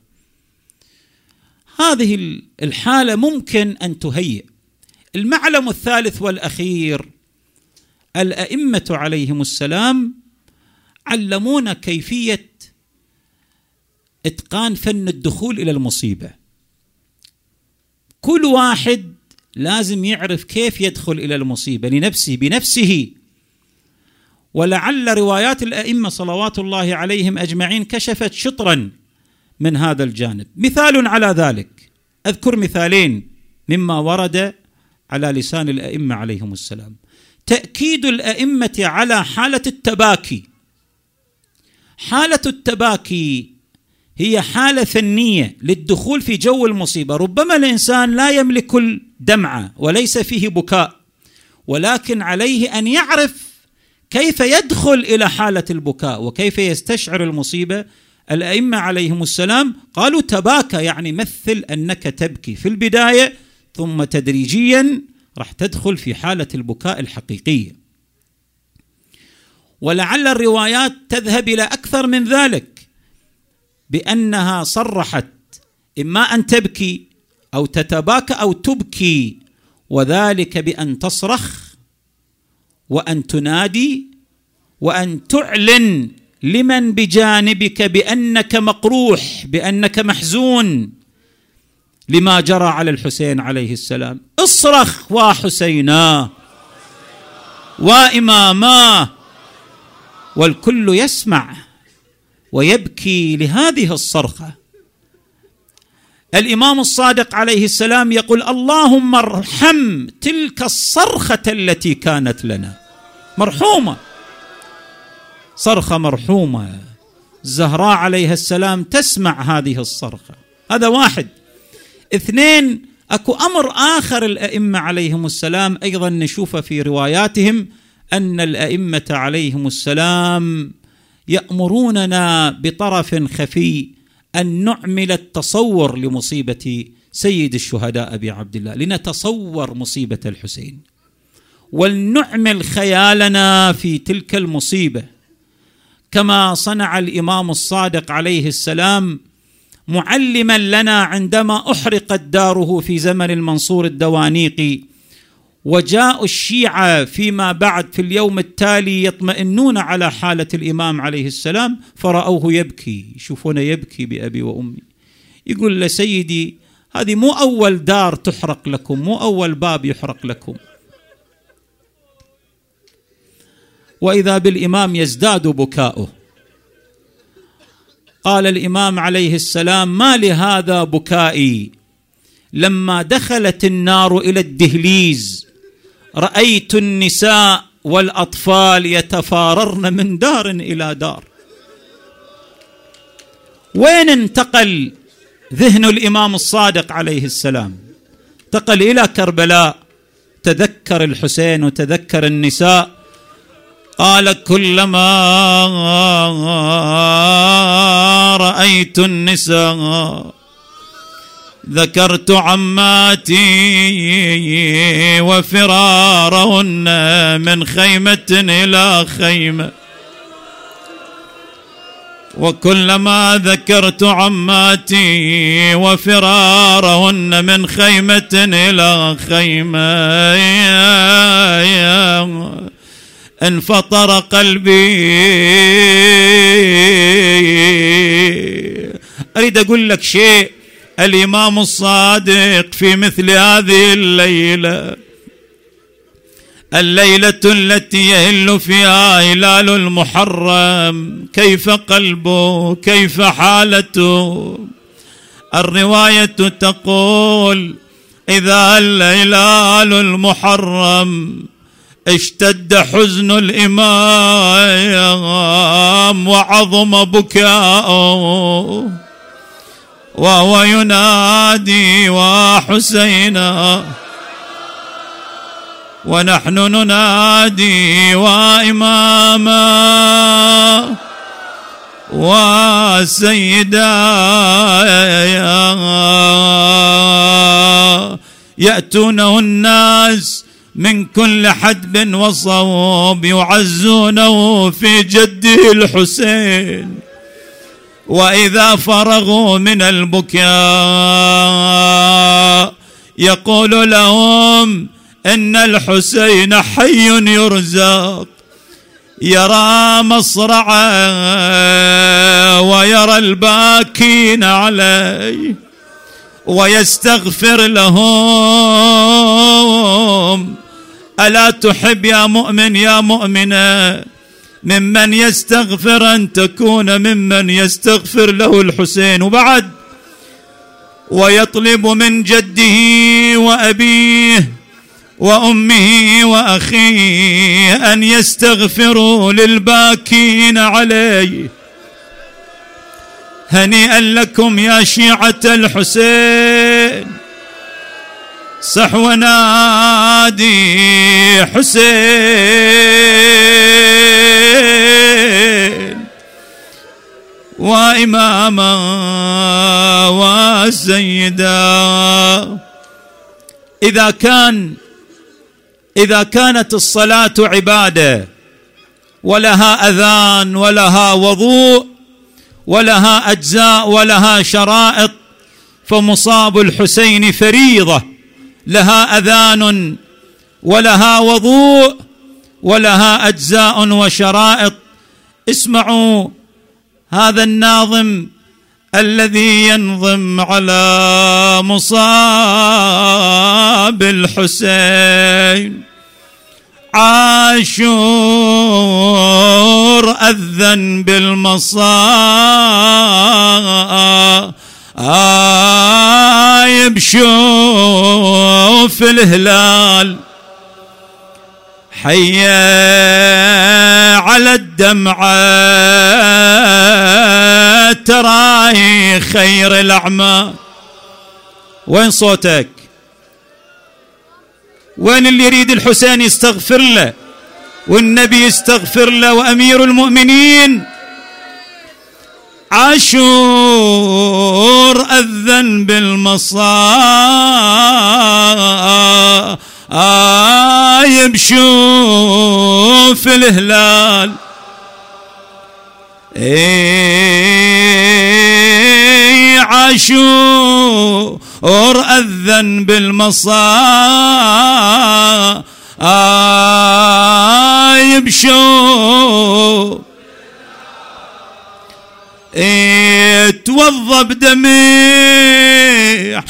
هذه الحالة ممكن أن تهيئ. المعلم الثالث والأخير، الأئمة عليهم السلام علمونا كيفية إتقان فن الدخول إلى المصيبة. كل واحد لازم يعرف كيف يدخل إلى المصيبة لنفسه بنفسه. ولعل روايات الأئمة صلوات الله عليهم أجمعين كشفت شطرا من هذا الجانب. مثال على ذلك، أذكر مثالين مما ورد على لسان الأئمة عليهم السلام. تأكيد الأئمة على حالة التباكي. حالة التباكي هي حالة فنية للدخول في جو المصيبة. ربما الإنسان لا يملك الدمعة وليس فيه بكاء، ولكن عليه أن يعرف كيف يدخل إلى حالة البكاء وكيف يستشعر المصيبة. الأئمة عليهم السلام قالوا تباكى، يعني مثل أنك تبكي في البداية، ثم تدريجيا راح تدخل في حالة البكاء الحقيقية. ولعل الروايات تذهب إلى أكثر من ذلك، بأنها صرحت إما أن تبكي أو تتباكى أو تبكي، وذلك بأن تصرخ وأن تنادي وأن تعلن لمن بجانبك بأنك مقروح، بأنك محزون لما جرى على الحسين عليه السلام. اصرخ وحسينا وإماما، والكل يسمع ويبكي لهذه الصرخة. الإمام الصادق عليه السلام يقول اللهم ارحم تلك الصرخة التي كانت لنا، مرحومة، صرخة مرحومة. الزهراء عليها السلام تسمع هذه الصرخة. هذا واحد. اثنين، أكو أمر آخر الأئمة عليهم السلام أيضا نشوفه في رواياتهم، أن الأئمة عليهم السلام يأمروننا بطرف خفي أن نعمل التصور لمصيبة سيد الشهداء أبي عبد الله، لنتصور مصيبة الحسين ولنعمل خيالنا في تلك المصيبة، كما صنع الإمام الصادق عليه السلام معلما لنا عندما أحرقت داره في زمن المنصور الدوانيقي، وجاء الشيعة فيما بعد في اليوم التالي يطمئنون على حالة الإمام عليه السلام، فرأوه يبكي، يشوفون يبكي بأبي وأمي. يقول لسيدي هذه مو أول دار تحرق لكم، مو أول باب يحرق لكم. وإذا بالإمام يزداد بكاؤه. قال الإمام عليه السلام ما لهذا بكائي، لما دخلت النار إلى الدهليز رأيت النساء والأطفال يتفاررن من دار إلى دار. وين انتقل ذهن الإمام الصادق عليه السلام؟ انتقل إلى كربلاء، تذكر الحسين وتذكر النساء. قال كلما رأيت النساء ذكرت عماتي وفرارهن من خيمة إلى خيمة، وكلما ذكرت عماتي وفرارهن من خيمة إلى خيمة انفطر قلبي. أريد أقول لك شيء، الإمام الصادق في مثل هذه الليلة، الليلة التي يهل فيها هلال المحرم، كيف قلبه، كيف حالته؟ الرواية تقول: إذا هل هلال المحرم اشتد حزن الإمام وعظم بكاؤه وهو ينادي وحسينا، ونحن ننادي وإماما وسيدا. يأتونه الناس من كل حدب وصوب يعزونه في جده الحسين، وإذا فرغوا من البكاء يقول لهم إن الحسين حي يرزق، يرى مصرعا ويرى الباكين عليه ويستغفر لهم. ألا تحب يا مؤمن يا مؤمنة ممن يستغفر أن تكون ممن يستغفر له الحسين؟ وبعد ويطلب من جده وأبيه وأمه وأخيه أن يستغفروا للباكين عليه. هنيئا لكم يا شيعة الحسين، صحو نادي حسين وإماما وسيدا. إذا كان إذا كانت الصلاة عبادة ولها أذان ولها وضوء ولها أجزاء ولها شرائط، فمصاب الحسين فريضة لها أذان ولها وضوء ولها أجزاء وشرائط. اسمعوا هذا الناظم الذي ينظم على مصاب الحسين: عاشور أذن بالمصائب، شوف الهلال حي على الدمعة، تراي خير الأعمال. وين صوتك؟ وين اللي يريد الحسين يستغفر له والنبي يستغفر له وأمير المؤمنين؟ عاشور أذن بالمصائب، شوف الهلال اي عاشور أذن بالمصائب، شوف توضى بدمع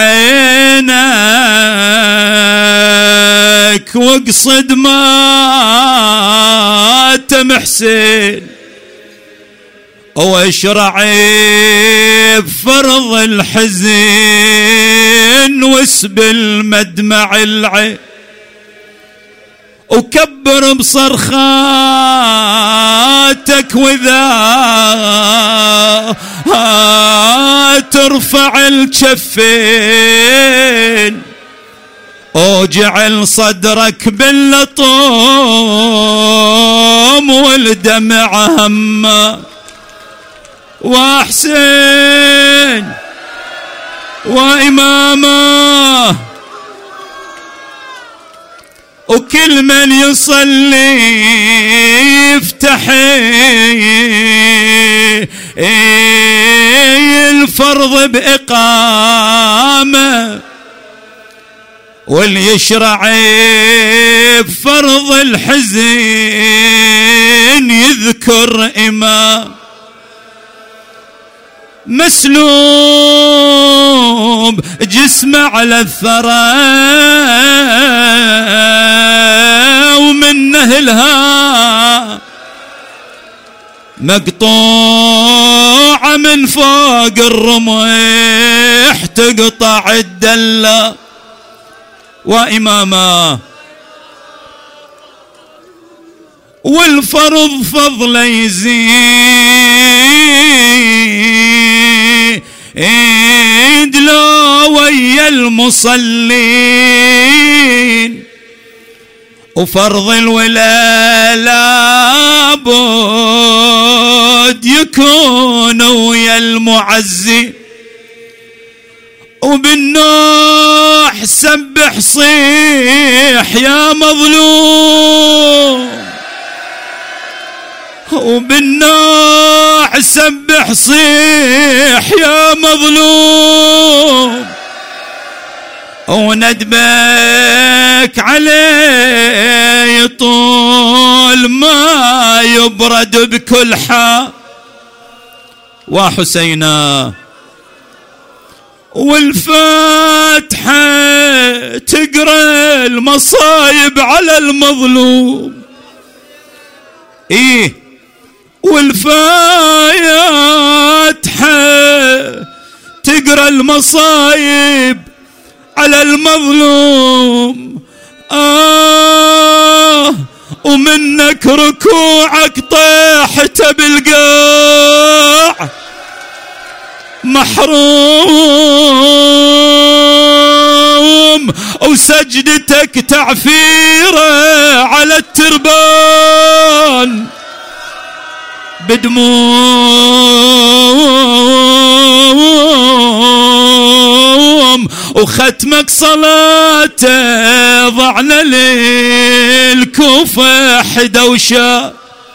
عينك واقصد ما تمحسن، واشرعي بفرض الحزن واسبل مدمع العين، وكبر بصرخاتك وذا ترفع الكفين، وجعل صدرك باللطم والدمع همك. وحسين وإمامه، وكل من يصلي يفتح الفرض بإقامة، واللي يشرع بفرض الحزن يذكر إمام مسلوب جسمه على الثرى ومنه الها مقطوعة من فوق الرمح تقطع الدلة وإمامه، والفرض فضل يزيد لو ويا المصلين، وفرض الولاء لابد يكون ويا المعزي، وبالنوح سبح صيح يا مظلوم، وبالنوح سبح صيح يا مظلوم، وندبك عليه طول ما يبرد بكل حال وحسينا، والفاتحة تقرأ المصايب على المظلوم، ايه والفاتحة تقرأ المصايب على المظلوم، آه ومنك ركوعك طيحت بالقاع محروم، وسجدتك تعفيره على التربان بدموم، وختمك صلاته ضعنا للكوفة حدوشة،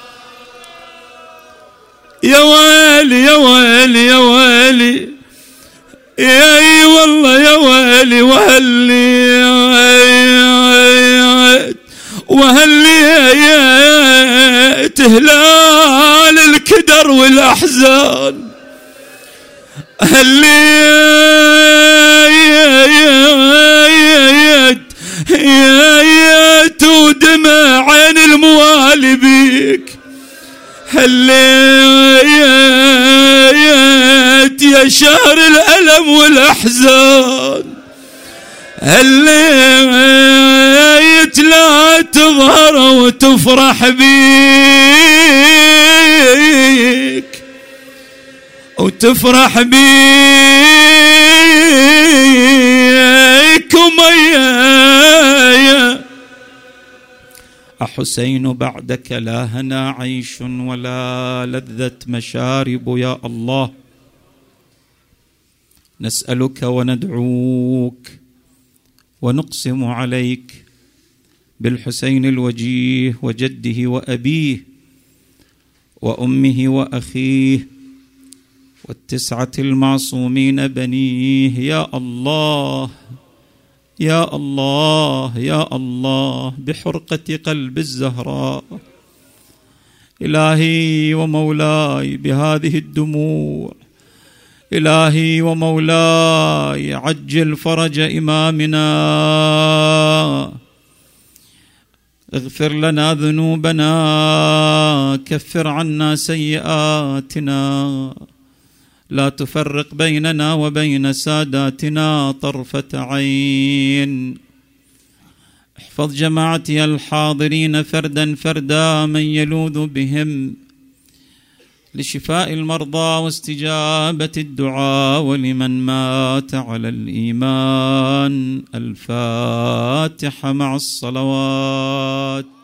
يا ويلي يا ويلي يا ويلي يا اي والله يا ويلي وهلي وهلي يا تهلال الكدر والأحزان، هلي يا يا يا ودمع عين الموالي بيك، هليت يا شهر الألم والأحزان، هليت لا تظهر وتفرح بيك وتفرح بيك وميايا أحسين بعدك لا هنا عيش ولا لذة مشارب، يا الله نسألك وندعوك ونقسم عليك بالحسين الوجيه وجده وأبيه وأمه وأخيه والتسعة المعصومين بنيه، يا الله يا الله يا الله بحرقة قلب الزهراء، إلهي ومولاي بهذه الدموع، إلهي ومولاي عجل فرج إمامنا، اغفر لنا ذنوبنا، كفر عنا سيئاتنا، لا تفرق بيننا وبين ساداتنا طرفة عين، احفظ جماعتي الحاضرين فردا فردا من يلوذ بهم لشفاء المرضى واستجابة الدعاء، ولمن مات على الإيمان. الفاتحة مع الصلوات.